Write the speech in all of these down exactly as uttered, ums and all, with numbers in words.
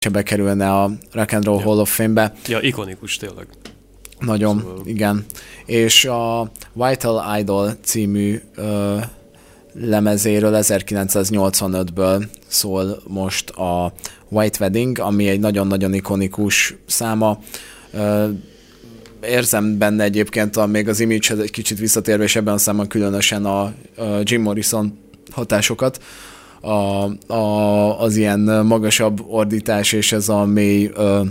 bekerülne a Rock and Roll ja. Hall of Fame-be. Ja, ikonikus tényleg. Nagyon, szóval... igen. És a Vital Idol című ö, lemezéről ezerkilencszáznyolcvanötből szól most a White Wedding, ami egy nagyon-nagyon ikonikus száma. Ö, érzem benne egyébként a, még az image-hez egy kicsit visszatérve, és ebben a számban különösen a, a Jim Morrison hatásokat. A, a, az ilyen magasabb ordítás és ez a mély, ö,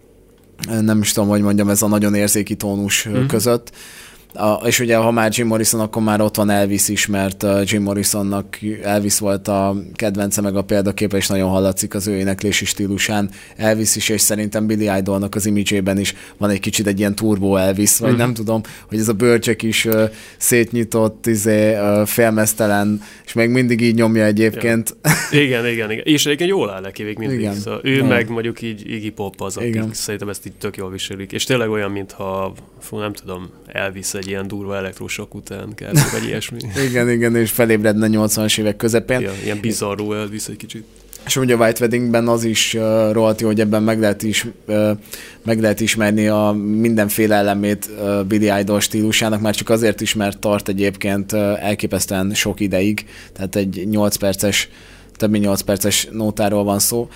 nem is tudom, hogy mondjam, ez a nagyon érzéki tónus mm. között. A, és ugye, ha már Jim Morrison, akkor már ott van Elvis is, mert Jim Morrisonnak Elvis volt a kedvence, meg a példaképe, és nagyon hallatszik az ő éneklési stílusán. Elvis is, és szerintem Billy Idolnak az imidzsében is van egy kicsit egy ilyen turbo Elvis, vagy mm. nem tudom, hogy ez a bőrcsök is uh, szétnyitott, izé, uh, félmeztelen, és még mindig így nyomja egyébként. Ja. Igen, igen, igen. És egyébként jól áll neki még mindig. Szóval ő ja. meg mondjuk így Iggy Pop az, akik szerintem ezt így tök jól viselik. És tényleg olyan, mintha, fú, nem tudom, Elvis egy ilyen durva elektrosok után kell, vagy ilyesmi. Igen, igen, és felébredne nyolcvanas évek közepén. Ja, ilyen bizarró Elvis egy kicsit. És ugye a White Weddingben az is uh, rohadt jó, hogy ebben meg lehet, is, uh, meg lehet ismerni a mindenféle elemét uh, Billy Idol stílusának, már csak azért is, mert tart egyébként uh, elképesztően sok ideig, tehát egy nyolc perces, több mint nyolc perces nótáról van szó,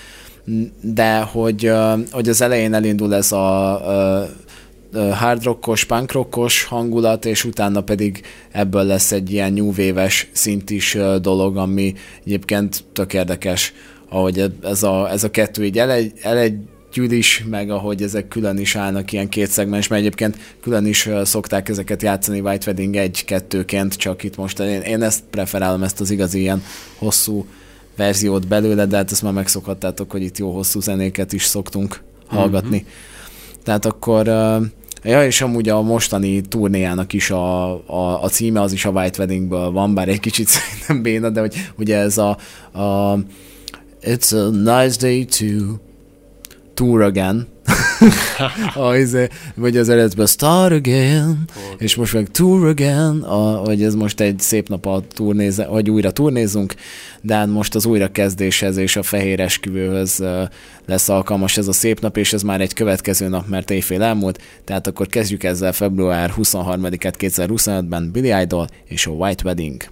de hogy, uh, hogy az elején elindul ez a uh, hard rockos, punk rockos hangulat, és utána pedig ebből lesz egy ilyen new wave-es szintis dolog, ami egyébként tök érdekes, ahogy ez a, ez a kettő így elegy, elegyül is, meg ahogy ezek külön is állnak ilyen két szegmens, mert egyébként külön is szokták ezeket játszani White Wedding egy-kettőként, csak itt most én, én ezt preferálom, ezt az igazi ilyen hosszú verziót belőle, de hát ezt már megszokhattátok, hogy itt jó hosszú zenéket is szoktunk hallgatni. Mm-hmm. Tehát akkor ja, és amúgy a mostani turnéjának is a, a, a címe, az is a White Weddingből van, bár egy kicsit szerintem béna, de hogy ugye ez a, a It's a nice day to tour again. a, vagy az eredetben Start Again, okay. És most meg Tour Again, a, hogy ez most egy szép nap a turnéze, hogy újra turnézunk, de hát most az újrakezdéshez és a fehér esküvőhöz lesz alkalmas ez a szép nap, és ez már egy következő nap, mert éjfél elmúlt, tehát akkor kezdjük ezzel február huszonharmadikát kétezer-huszonötben Billy Idol és a White Wedding.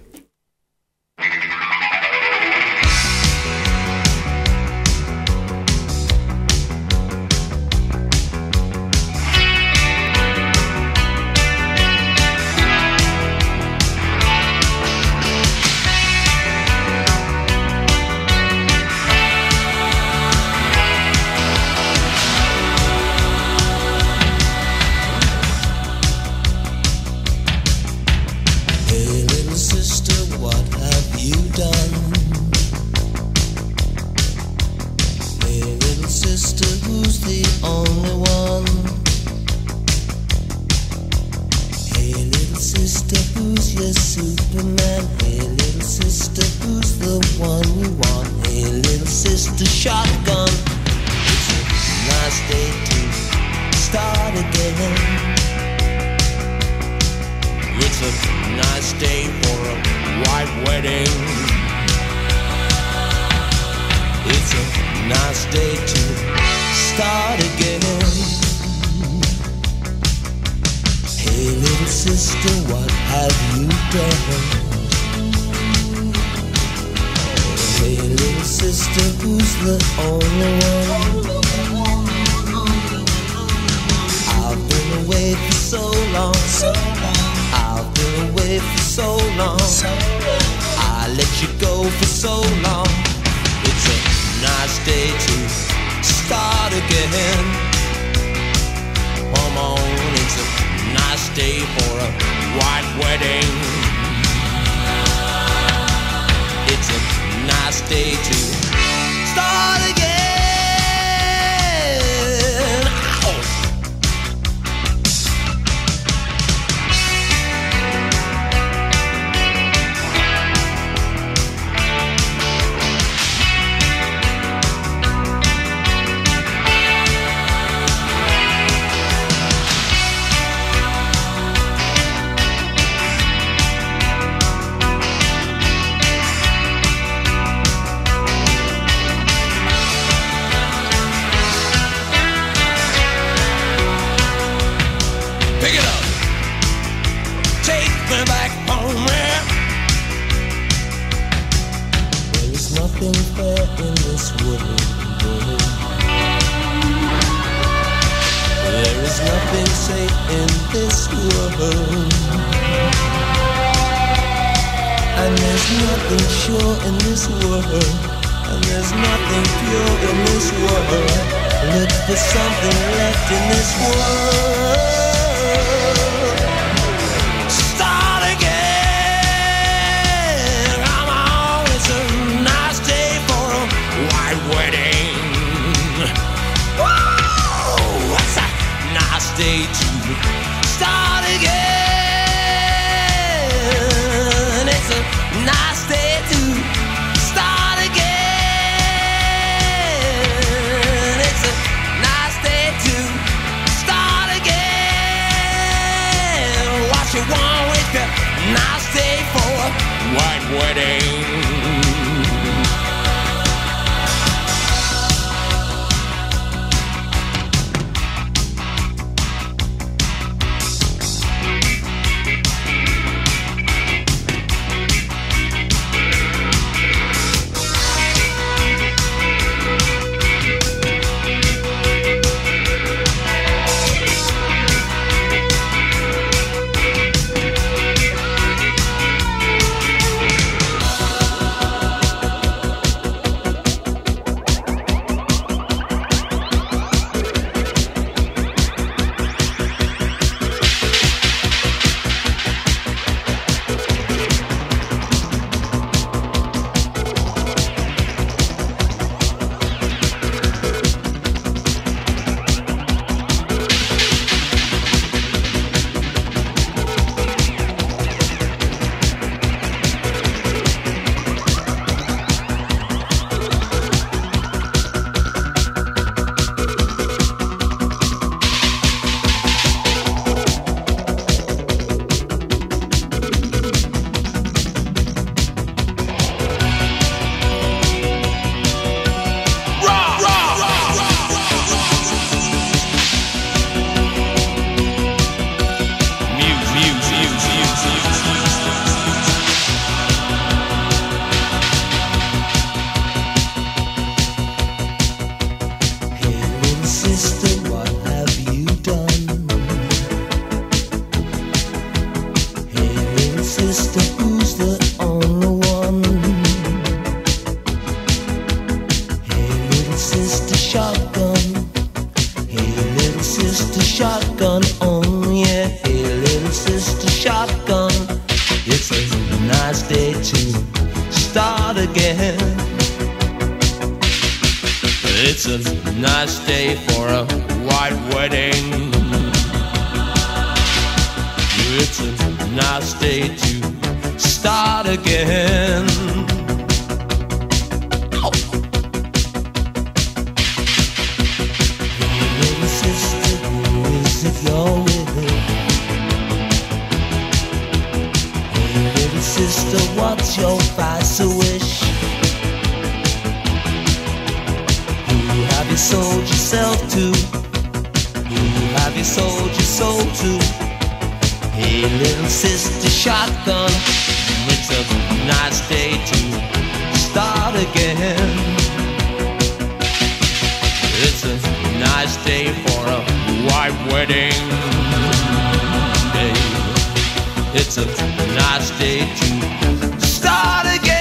in this world. And there's nothing sure in this world. And there's nothing pure in this world. Look for something left in this world. Start again. Come on, it's a nice day for a white wedding. Whoa, it's a nice day to start again. It's a nice day to start again. It's a nice day to start again. What you want with a nice day for a white wedding. It's a nice day for a white wedding. It's a nice day to start again. Ow. Hey, little sister, who is it you're with? Hey, little sister, what's your vice wish? Have you sold yourself to? Who have you sold your soul to? Hey, little sister shotgun, it's a nice day to start again. It's a nice day for a white wedding day. It's a nice day to start again.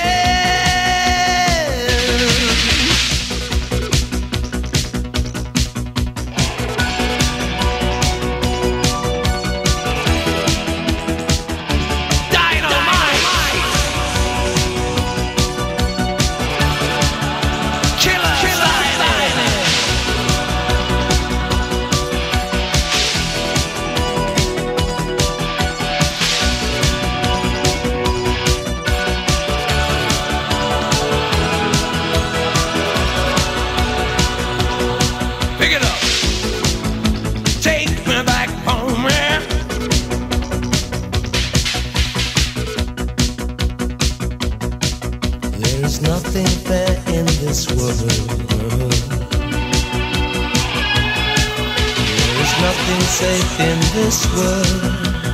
Safe in this world,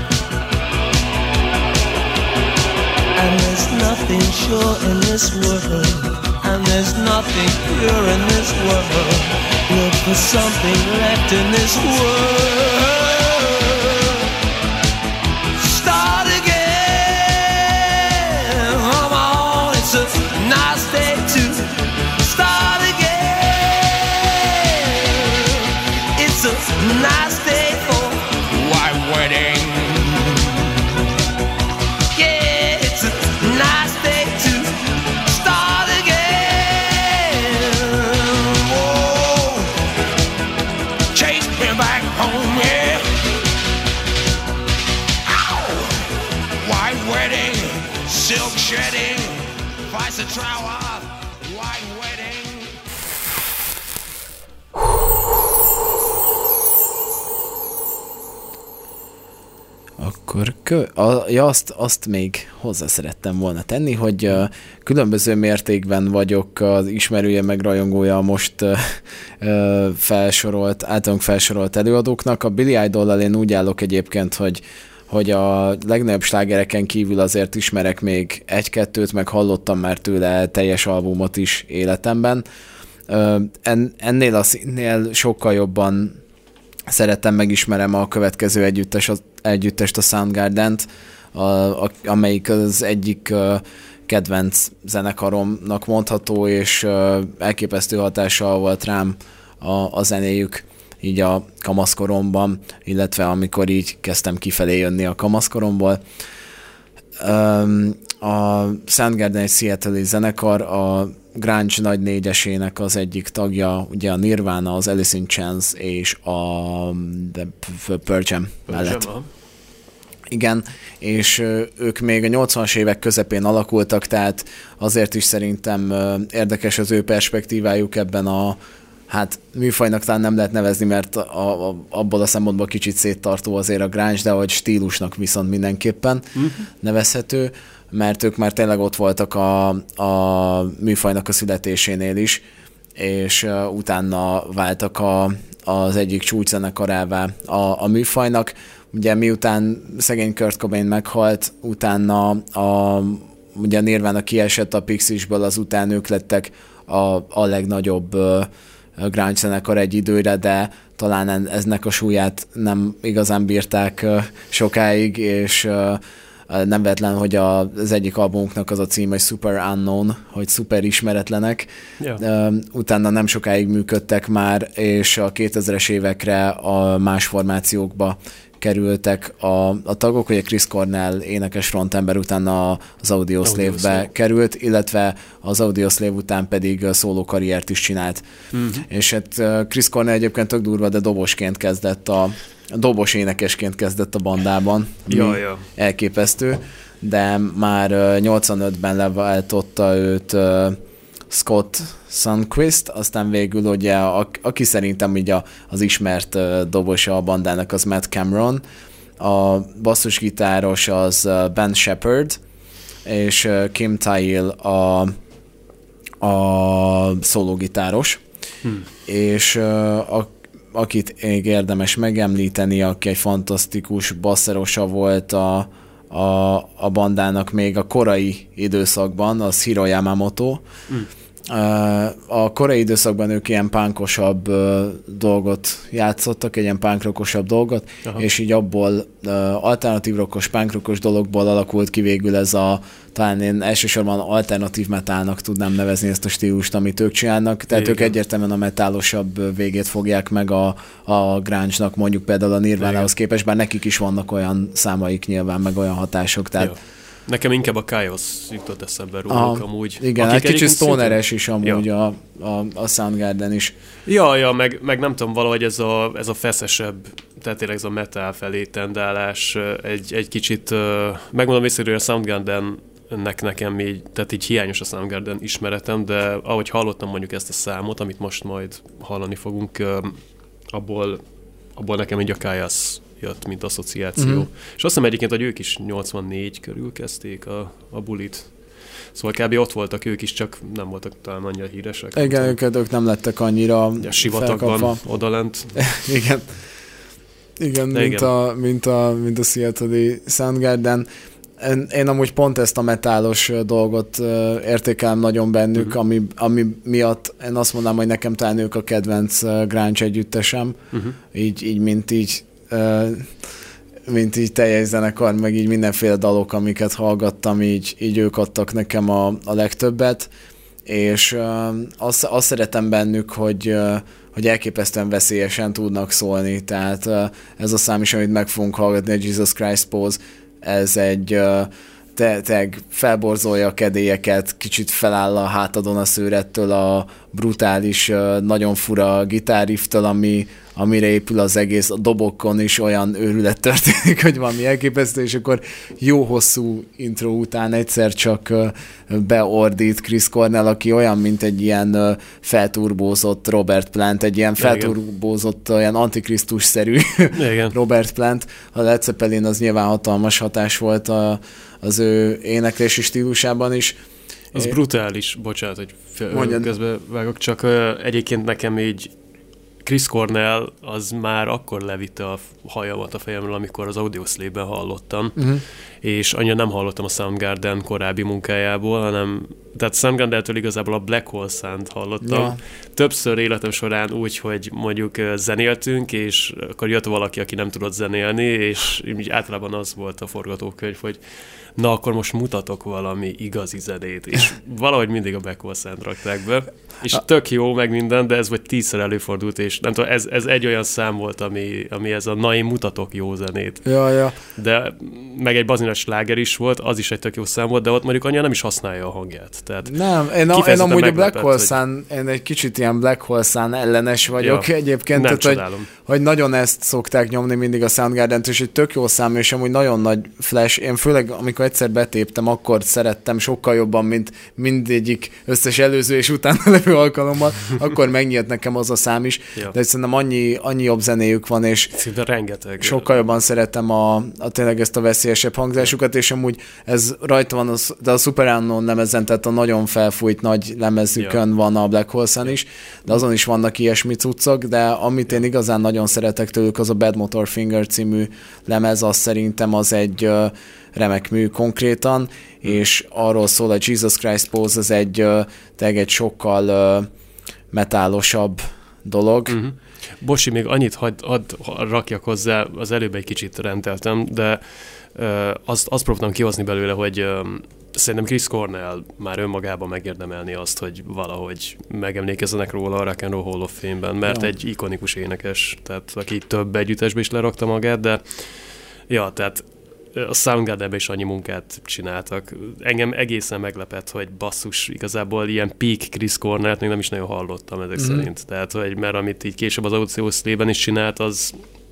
and there's nothing sure in this world, and there's nothing pure in this world. Look for something left in this world. shedding, fights a trower, white wedding. Akkor kö- a, ja, azt, azt még hozzá szerettem volna tenni, hogy uh, különböző mértékben vagyok az ismerője meg rajongója most uh, uh, felsorolt, általunk felsorolt előadóknak. A Billy Idollal én úgy állok egyébként, hogy hogy a legnagyobb slágereken kívül azért ismerek még egy-kettőt, meg hallottam már tőle teljes albumot is életemben. Uh, en, ennél a színnél sokkal jobban szeretem, megismerem a következő együttes, az együttest, a Soundgarden-t, a, a, amelyik az egyik uh, kedvenc zenekaromnak mondható, és uh, elképesztő hatással volt rám a, a zenéjük így a kamaszkoromban, illetve amikor így kezdtem kifelé jönni a kamaszkoromból. Um, a Soundgarden egy Seattle-i zenekar, a grunge nagy négyesének az egyik tagja, ugye a Nirvana, az Alice in Chains és a Pearl Jam mellett. Igen, és ők még a nyolcvanas évek közepén alakultak, tehát azért is szerintem érdekes az ő perspektívájuk ebben a, hát műfajnak talán nem lehet nevezni, mert a, a, abból a szempontból kicsit széttartó azért a grunge, de hogy stílusnak viszont mindenképpen uh-huh. nevezhető, mert ők már tényleg ott voltak a, a műfajnak a születésénél is, és uh, utána váltak a, az egyik csúcszenekarává a, a műfajnak. Ugye miután szegény Kurt Cobain meghalt, utána a, ugye Nirvana kiesett a Pixiesből, azután ők lettek a, a legnagyobb uh, grunge zenekar egy időre, de talán eznek a súlyát nem igazán bírták uh, sokáig, és uh, nem véletlen, hogy az egyik albumunknak az a cím, hogy Super Unknown, hogy szuper ismeretlenek. Yeah. Utána nem sokáig működtek már, és a kétezres évekre a más formációkba kerültek a, a tagok, ugye Chris Cornell énekes frontember utána az Audioslave-be került, illetve az Audioslave után pedig szóló karriert is csinált. Mm-hmm. És hát Chris Cornell egyébként tök durva, de dobosként kezdett a A dobos énekesként kezdett a bandában. Ja, ja. Elképesztő, de már nyolcvanötben leváltotta őt uh, Scott Sundquist, aztán végül ugye, a, aki szerintem így a, az ismert uh, dobosa a bandának az Matt Cameron, a basszusgitáros az uh, Ben Shepherd, és uh, Kim Thayil a, a szólógitáros, hmm. és uh, a akit még érdemes megemlíteni, aki egy fantasztikus basszerosa volt a, a, a bandának még a korai időszakban, az Hiro Yamamoto. Mm. A korai időszakban ők ilyen punkosabb dolgot játszottak, egy ilyen punkrockosabb dolgot, aha. és így abból alternatív rockos, punkrockos dologból alakult ki végül ez a, talán én elsősorban alternatív metálnak tudnám nevezni ezt a stílust, amit ők csinálnak, tehát igen. ők egyértelműen a metálosabb végét fogják meg a, a grunge-nak, mondjuk például a Nirvánához képest, bár nekik is vannak olyan számaik nyilván, meg olyan hatások, tehát ja. Nekem inkább a Chaos jutott eszembe róluk amúgy. Igen, egy kicsit stoneres is amúgy ja. a, a, a Soundgarden is. Ja, ja, meg, meg nem tudom, valahogy ez a, ez a feszesebb, tehát tényleg ez a metal felé tendálás egy, egy kicsit, megmondom vissza, hogy a Soundgardennek nekem így, tehát így hiányos a Soundgarden ismeretem, de ahogy hallottam mondjuk ezt a számot, amit most majd hallani fogunk, abból, abból nekem így a Chaos jött, mint asszociáció. Mm-hmm. És azt hiszem egyébként, hogy ők is nyolcvannégy körül kezdték a, a bulit. Szóval kb. Ott voltak ők is, csak nem voltak talán annyira híresek. Igen, őket ők nem lettek annyira ja, sivatagban odalent. igen. Igen, mint, igen. A, mint, a, mint a Seattle-i Soundgarden. Én, én amúgy pont ezt a metálos dolgot értékelem nagyon bennük, uh-huh. ami, ami miatt én azt mondanám, hogy nekem talán ők a kedvenc grunge együttesem. Uh-huh. Így, így, mint így mint így teljes zenekar, meg így mindenféle dalok, amiket hallgattam, így, így ők adtak nekem a, a legtöbbet, és uh, azt, azt szeretem bennük, hogy, uh, hogy elképesztően veszélyesen tudnak szólni, tehát uh, ez a szám is, amit meg fogunk hallgatni, a Jesus Christ Pose, ez egy uh, te, te felborzolja a kedélyeket, kicsit feláll a hátadon a szőrettől, a brutális, uh, nagyon fura gitárriftől, ami amire épül az egész, a dobokon is olyan őrület történik, hogy valami elképesztő, és akkor jó hosszú intro után egyszer csak beordít Chris Cornell, aki olyan, mint egy ilyen felturbózott Robert Plant, egy ilyen felturbózott, olyan antikrisztus-szerű Robert Plant. A Led Zeppelin az nyilván hatalmas hatás volt a, az ő éneklési stílusában is. Az é... brutális, bocsánat, hogy közben vágok, csak uh, egyébként nekem így Chris Cornell az már akkor levitte a hajamat a fejemről, amikor az Audioslave-ben hallottam, uh-huh. és annyira nem hallottam a Soundgarden korábbi munkájából, hanem tehát Soundgarden-től igazából a Black Hole Sun-t hallottam. Ja. Többször életem során úgy, hogy mondjuk zenéltünk, és akkor jött valaki, aki nem tudott zenélni, és így általában az volt a forgatókönyv, hogy na, akkor most mutatok valami igazi zenét, és valahogy mindig a Black Hole Sun-t rakták be, és tök jó meg minden, de ez vagy tízszer előfordult, és nem tudom, ez, ez egy olyan szám volt, ami, ami ez a na, én mutatok jó zenét. Ja, ja. De meg egy bazinas sláger is volt, az is egy tök jó szám volt, de ott mondjuk annyira nem is használja a hangját. Tehát nem, én, a, én amúgy a Black Hole Sun, hogy... én egy kicsit ilyen Black Hole Sun ellenes vagyok ja, egyébként, nem tehát, hogy, hogy nagyon ezt szokták nyomni mindig a Soundgarden-t, és egy tök jó szám, és amúgy nagyon nagy flash. Én főleg, amikor egyszer betéptem, akkor szerettem sokkal jobban, mint mindegyik összes előző és utána levő alkalommal, akkor megnyílt nekem az a szám is, ja. de szerintem annyi, annyi jobb zenéjük van, és szinte rengeteg. Sokkal jobban szeretem a, a tényleg ezt a veszélyesebb hangzásukat, és amúgy ez rajta van, az, de a Super Unknown lemezen, tehát a nagyon felfújt nagy lemezükön ja. van a Black Hole Sun is, de azon is vannak ilyesmi cuccok, de amit én igazán nagyon szeretek tőlük, az a Bad Motor Finger című lemez, az szerintem az egy uh, remek mű konkrétan, mm. és arról szól, a Jesus Christ Pose, az egy, uh, tényleg egy sokkal uh, metálosabb dolog. Mm-hmm. Bosi, még annyit hadd had, rakjak hozzá, az előbb egy kicsit rendeltem, de uh, azt, azt próbáltam kihozni belőle, hogy uh, szerintem Chris Cornell már önmagában megérdemelni azt, hogy valahogy megemlékezzenek róla a Rock and Roll Hall of Fame-ben, mert ja. egy ikonikus énekes, tehát aki több együttesbe is lerakta magát, de ja, tehát a Soundgardenben is annyi munkát csináltak. Engem egészen meglepett, hogy basszus, igazából ilyen peak Chris Cornell-t még nem is nagyon hallottam ezek mm-hmm. szerint. Tehát, hogy mert amit így később az Audioslave-ben is csinált, az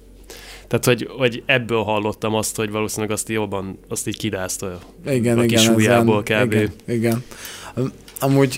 tehát, hogy, hogy ebből hallottam azt, hogy valószínűleg azt jobban, azt így kidázta igen, a kis ujjából kb. Igen, igen. Amúgy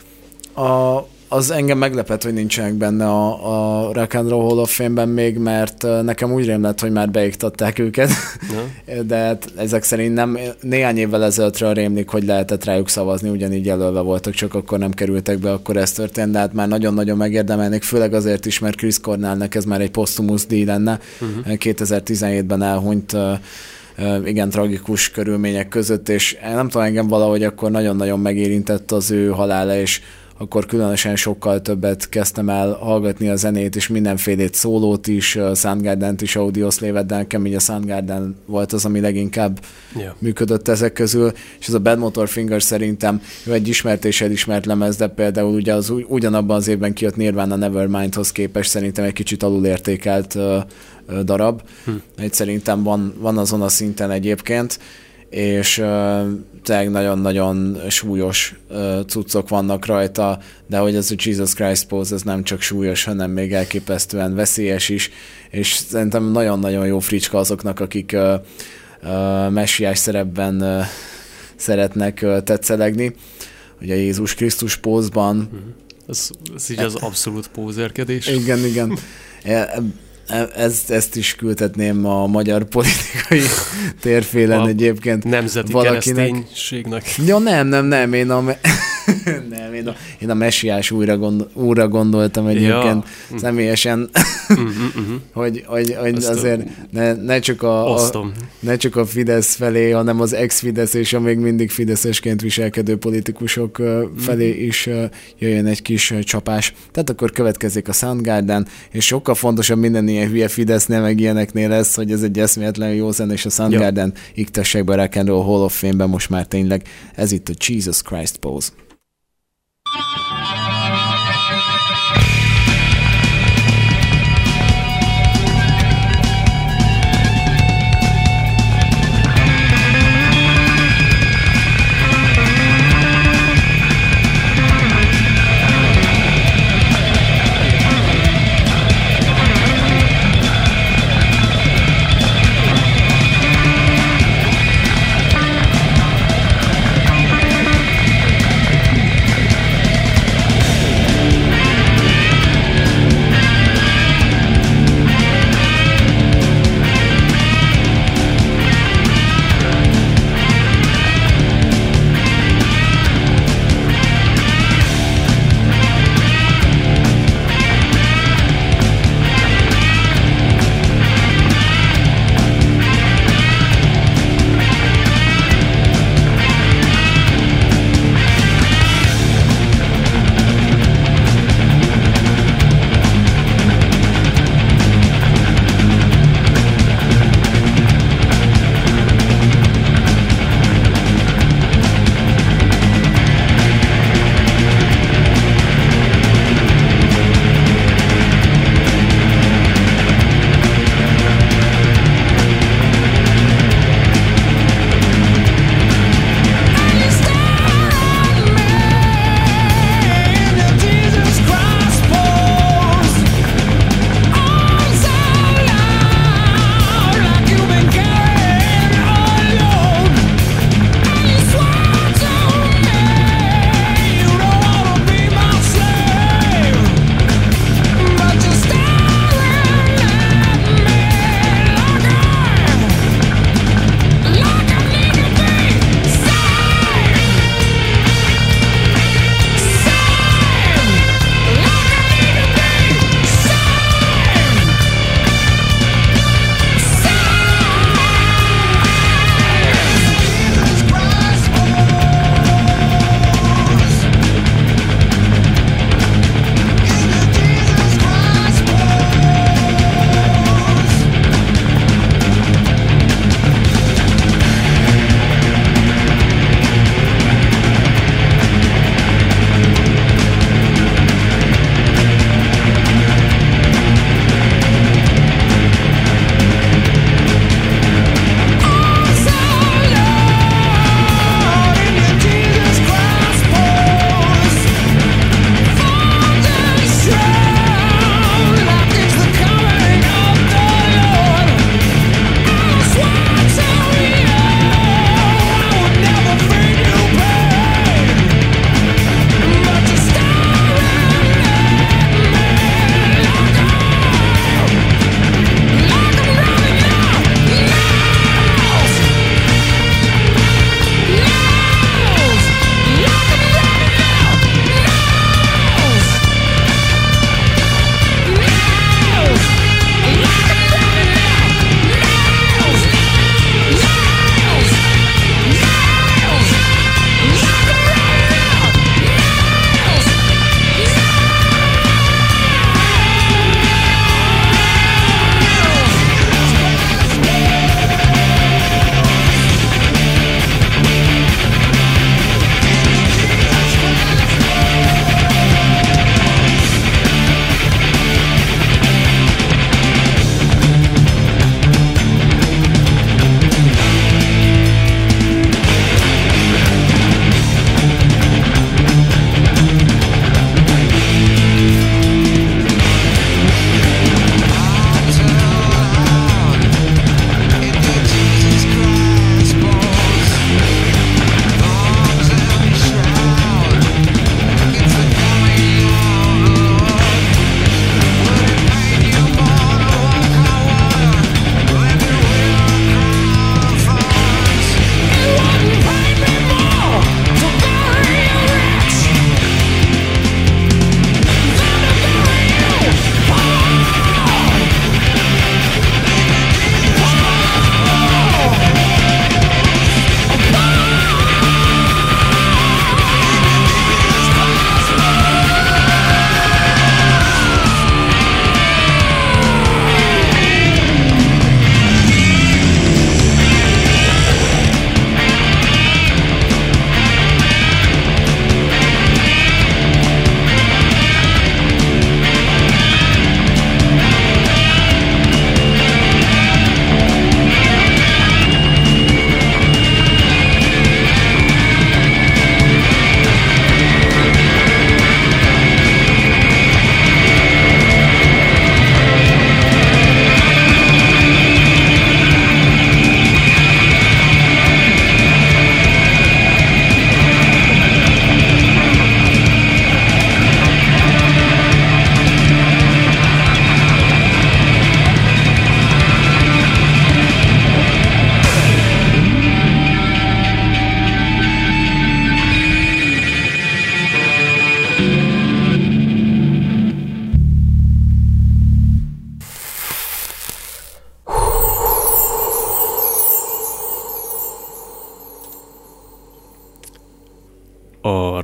a az engem meglepett, hogy nincsenek benne a, a Rock and Roll Hall of Fame-ben még, mert nekem úgy rémlett, hogy már beiktatták őket, ja. de hát ezek szerint nem. Néhány évvel ezelőttről rémlik, hogy lehetett rájuk szavazni, ugyanígy jelölve voltak, csak akkor nem kerültek be, akkor ez történt, de hát már nagyon-nagyon megérdemelnék, főleg azért is, mert Chris Cornellnek ez már egy posztumusz díj lenne. Uh-huh. kétezer-tizenhétben elhunyt igen tragikus körülmények között, és nem tudom, engem valahogy akkor nagyon-nagyon megérintett az ő halála, és akkor különösen sokkal többet kezdtem el hallgatni a zenét, és mindenfélét szólót is, Soundgarden-t is, Audioslave-et, de nekem így a Soundgarden volt az, ami leginkább yeah. működött ezek közül, és ez a Bad Motor Finger szerintem ő egy ismert és elismert lemez, de például ugye az ugyanabban az évben kijött Nirvana Nevermindhoz képest szerintem egy kicsit alulértékelt uh, uh, darab. Hm. Egy szerintem van, van azon a szinten egyébként, és uh, tényleg nagyon-nagyon súlyos uh, cuccok vannak rajta, de hogy ez a Jesus Christ Pose, ez nem csak súlyos, hanem még elképesztően veszélyes is, és szerintem nagyon-nagyon jó fricska azoknak, akik uh, uh, messiás szerepben uh, szeretnek uh, tetszelegni. Ugye Jézus Krisztus pózban. Ez, ez így az abszolút pózerkedés. Igen, igen. Ezt, ezt is küldhetném a magyar politikai térfélen a egyébként. Nemzeti valakinek. Kereszténységnek. Ja, nem, nem, nem, én a, me- nem, én a, én a messiás újra, gondol, újra gondoltam egyébként ja. személyesen, uh-huh, uh-huh. hogy, hogy, hogy azért ne, ne, csak a, a, ne csak a Fidesz felé, hanem az ex-Fidesz és a még mindig fideszesként viselkedő politikusok felé uh-huh. is jöjjön egy kis csapás. Tehát akkor következik a Soundgarden, és sokkal fontosabb minden ilyen hülye Fidesznél, meg ilyeneknél lesz, hogy ez egy eszméletlenül jó zene, és a Soundgarden ja. iktessek be a Rock and Roll Hall of Fame-ben most már tényleg. Ez itt a Jesus Christ Pose.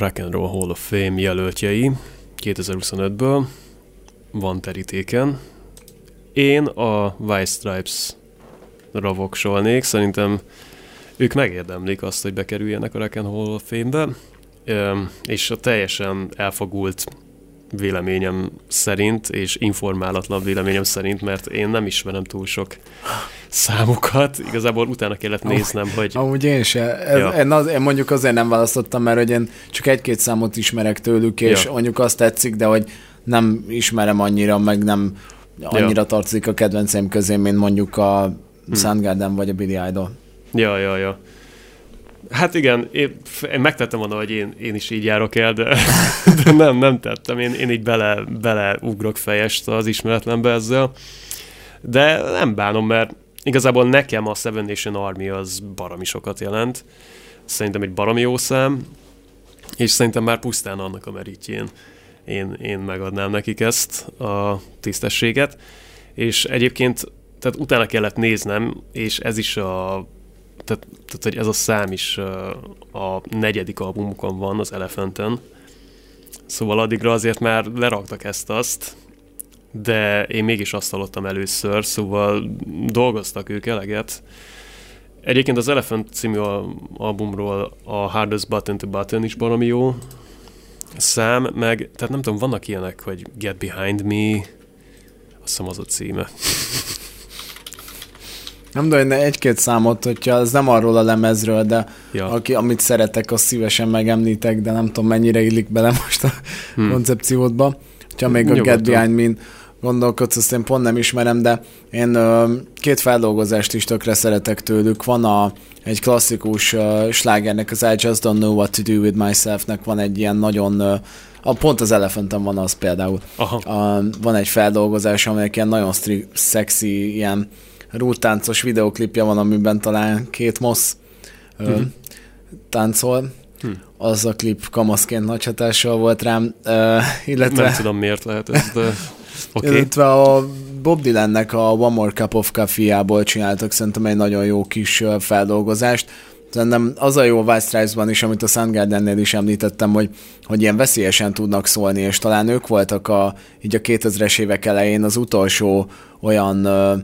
Rock and Roll Hall of Fame jelöltjei kétezer-huszonötből van terítéken. Én a White Stripes-ra voksolnék, szerintem ők megérdemlik azt, hogy bekerüljenek a Rock and Roll Hall of Fame-be, és a teljesen elfogult véleményem szerint, és informálatlan véleményem szerint, mert én nem ismerem túl sok számukat. Igazából utána kellett néznem, amúgy, hogy... Amúgy én se. Ez, ja. én, az, én mondjuk azért nem választottam, mert hogy én csak egy-két számot ismerek tőlük, és ja. mondjuk azt tetszik, de hogy nem ismerem annyira, meg nem annyira ja. tartozik a kedvenceim közé, mint mondjuk a hm. Soundgarden vagy a Billy Idol. Ja, ja, ja. Hát igen, én, én megtettem volna, hogy én, én is így járok el, de, de nem, nem tettem. Én, én így bele, bele ugrok fejest az ismeretlenbe ezzel. De nem bánom, mert igazából nekem a Seven Nation Army az baromi sokat jelent. Szerintem egy baromi jó szám, és szerintem már pusztán annak a meritjén én, én megadnám nekik ezt a tisztességet. És egyébként tehát utána kellett néznem, és ez is a Tehát, tehát, hogy ez a szám is a negyedik albumukon van, az Elephanten. Szóval addigra azért már leraktak ezt-azt, de én mégis azt hallottam először, szóval dolgoztak ők eleget. Egyébként az Elephant című albumról a Hardest Button to Button is baromi jó szám, meg, tehát nem tudom, vannak ilyenek, hogy Get Behind Me, azt hiszem az a címe. Nem tudom, egy-két számot, hogyha ez nem arról a lemezről, de ja. aki, amit szeretek, azt szívesen megemlítek, de nem tudom, mennyire illik bele most a hmm. koncepciódba. Ha még a Get Behind Me-n gondolkodsz, azt én pont nem ismerem, de én ö, két feldolgozást is tökre szeretek tőlük. Van a, egy klasszikus uh, slágernek, az I Just Don't Know What to Do With Myself-nek van egy ilyen nagyon... Uh, a, pont az Elephanten van az például. Uh, van egy feldolgozás, amelyek ilyen nagyon stri- szexi, ilyen rúdtáncos videoklipje van, amiben talán két mosz uh-huh. táncol. Hmm. Az a klip kamaszként nagy hatással volt rám. Uh, illetve, nem tudom, miért lehet ez, de okay. Illetve a Bob Dylannek a One More Cup of Coffee-jából csináltak szerintem egy nagyon jó kis feldolgozást. Szerintem az a jó White Stripes-ban is, amit a Soundgardennél is említettem, hogy, hogy ilyen veszélyesen tudnak szólni, és talán ők voltak a, így a kétezres évek elején az utolsó olyan uh,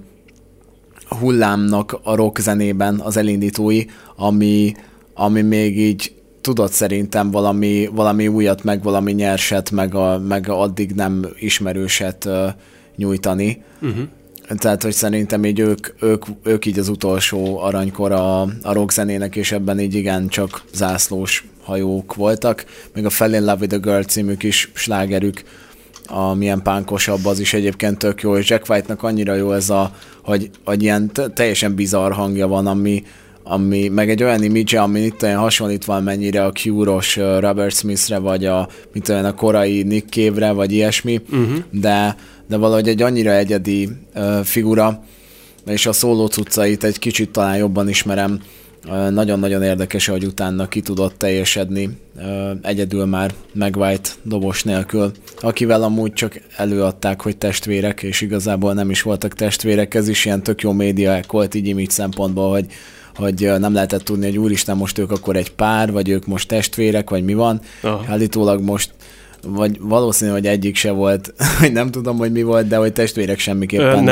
hullámnak a rock zenében az elindítói, ami, ami még így tudott szerintem valami, valami újat, meg valami nyerset, meg, a, meg addig nem ismerőset uh, nyújtani. Uh-huh. Tehát, hogy szerintem így ők, ők, ők így az utolsó aranykor a, a rock zenének, és ebben így igen csak zászlós hajók voltak. Még a Fell in Love with a Girl című kis slágerük, a milyen pánkosabb, az is egyébként tök jó, és Jack White-nak annyira jó ez a, hogy, hogy ilyen t- teljesen bizarr hangja van, ami, ami meg egy olyan image, ami itt olyan hasonlít valamennyire a Cure-os uh, Robert Smithre, vagy a, mint olyan a korai Nick Cave-re, vagy ilyesmi, uh-huh. de, de valahogy egy annyira egyedi uh, figura, és a szóló cuccait egy kicsit talán jobban ismerem. Uh, nagyon-nagyon érdekes, hogy utána ki tudott teljesedni uh, egyedül már meg White dobos nélkül, akivel amúgy csak előadták, hogy testvérek, és igazából nem is voltak testvérek. Ez is ilyen tök jó médiák volt így image szempontból, hogy hogy nem lehetett tudni, hogy úristen, most ők akkor egy pár, vagy ők most testvérek, vagy mi van. Aha. Állítólag most, vagy valószínű, hogy egyik se volt, hogy nem tudom, hogy mi volt, de hogy testvérek semmiképpen.